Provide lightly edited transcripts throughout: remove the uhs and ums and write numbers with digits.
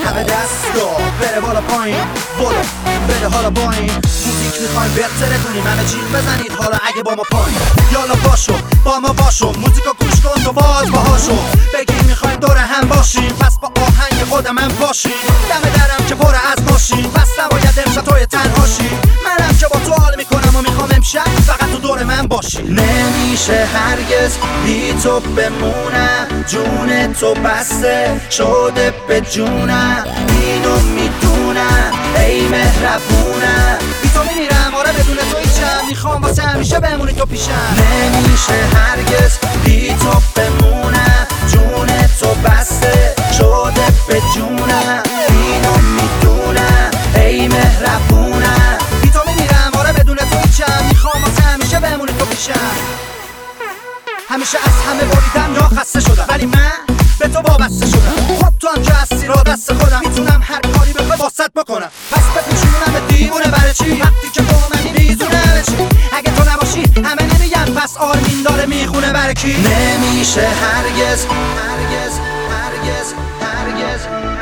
همه دستا بره بالا پایین، بالا بره حالا با این موزیک میخوایم بهتره کنیم، همه جیغ بزنید حالا اگه با ما پایین. یالا باشو با ما باشو، موزیکو گوش کن تو باز باهاشو، بگیم میخوایم دور هم باشیم، پس با آهنگ خودم هم باشیم. دم درم که پر از ماشین، پس نباید امشب توی تنهاشی، منم که با تو حال میکنم و میخوام امشب فقط تو دور من باشی. نمیشه هرگز بی تو بمونم، جون تو بسته شده به جونم، اینو میدونم ای مهربونم، بی تو میمیرم آره بدون تو هیچم، میخوام واسه همیشه بمونی تو پیشم. نمیشه هرگز بی تو بمونم، جون تو بسته شده به جونم، اینو میدونم ای مهربونم، بی تو میمیرم آره بدون تو هیچم، میخوام واسه همیشه بمونی تو پیشم. همیشه از همه بریدم یا خسته شدم، ولی من به تو وابسته شدم. خب تو هم که هستی را دست خودم، میتونم هر کاری بخوای واسط بکنم، پس بپیچونم به دیوونه برای چی؟ وقتی که تو منی میزونه چی؟ اگه تو نباشی همه نمیگن پس آرمین داره میخونه برای کی؟ نمیشه هرگز هرگز هرگز هرگز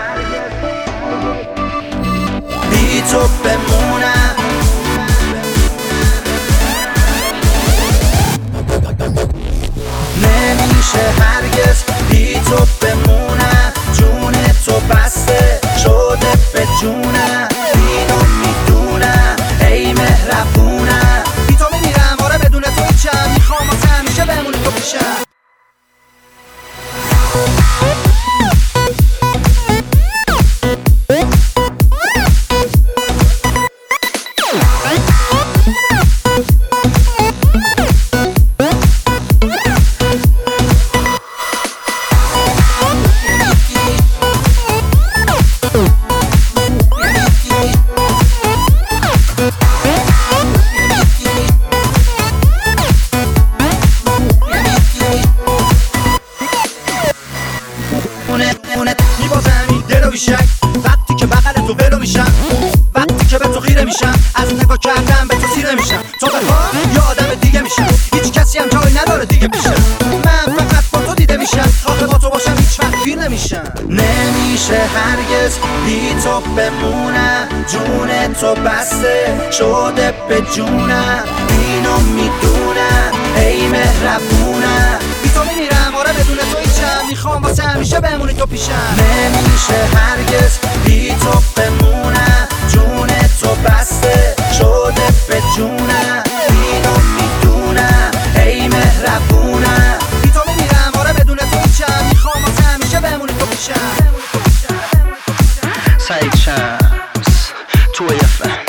بی تو بمونم. نمیشه هرگز بی تو بمونم، جون تو بسته شده به جونم، اینو میدونم ای مهربونم، بی تو میمیرم آره بدون تو هیچم، میخوام واسه همیشه بمونی تو پیشم. میبازم دلو بیشک وقتی که بغل تو ولو میشم، وقتی که به تو خیره میشم، از نگاه کردم به تو سیره میشم، تو بخواه یا آدم دیگه میشم، هیچ کسی هم جایی نداره دیگه پیشم، من فقط با تو دیده میشم، آخه با تو باشم هیچ وقت گیر نمیشم. نمیشه هرگز بی تو بمونم، جون تو بسته شده به جونم، اینو میدونم ای مهربونم، بی تو میمیرم آره بدون تو هیچم، میخوام واسه همیشه بمونی تو پیشم. نمیشه هرگز بی تو بمونم، جون تو بسته شده به جونم، اینو میدونم ای مهربونم، بی تو میمیرم آره بدون تو هیچم، میخوام واسه همیشه بمونی تو پیشم. سعید شمس توی FM